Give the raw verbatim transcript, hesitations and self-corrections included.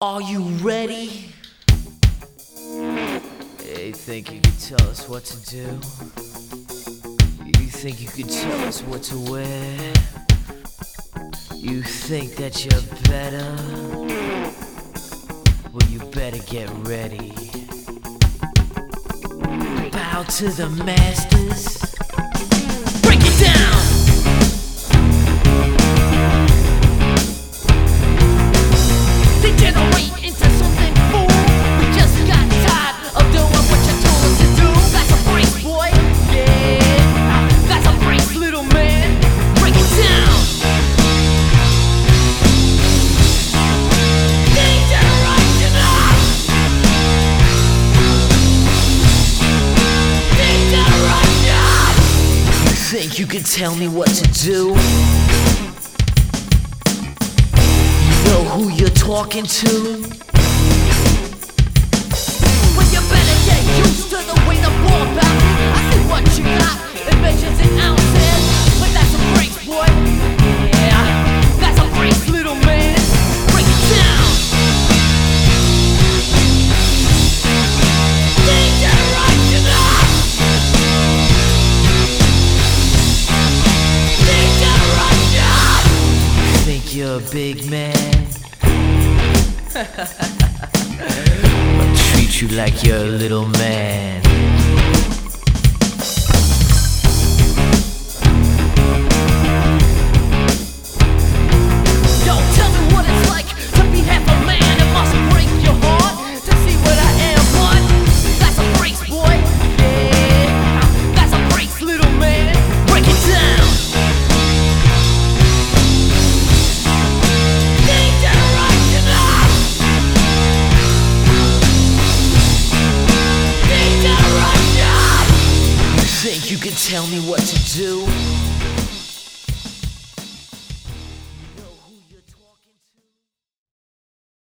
Are you ready? Hey, think you can tell us what to do? You think you can tell us what to wear? You think that you're better? Well, you better get ready. Bow to the masters. Break it down! Degenerate into something fool. We just got tired of doing what you told us to do. That's a brace, boy. Yeah, that's a brace, little man. Break it down. Degeneration up. Degeneration. You think you can tell me what to do? Know who you're talking to? Well, you better get used to the way the ball bounces. I see what you got, it measures in ounces. But that's a brace, boy. Yeah, that's a brace, little man. Break it down. Degeneration up. Degeneration. Think you're a big man? I'll treat you like you're a little man. Yo, tell me what it's like to be half a man. It must break your heart to see what I am, but that's a brace, boy. Yeah, that's a brace, little man. Break it down. Think you can tell me what to do?